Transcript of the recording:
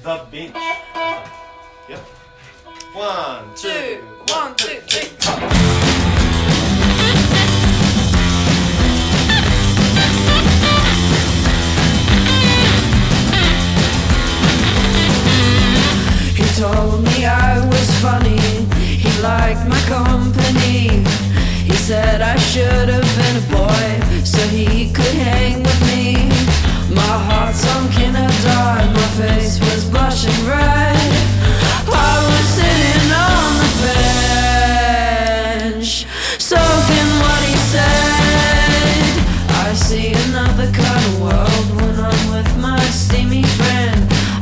the bench. Yep. 1, 2, 1, 2, 3, 4. He told me I was funny, he liked my company. He said I should have been a boy so he could hang with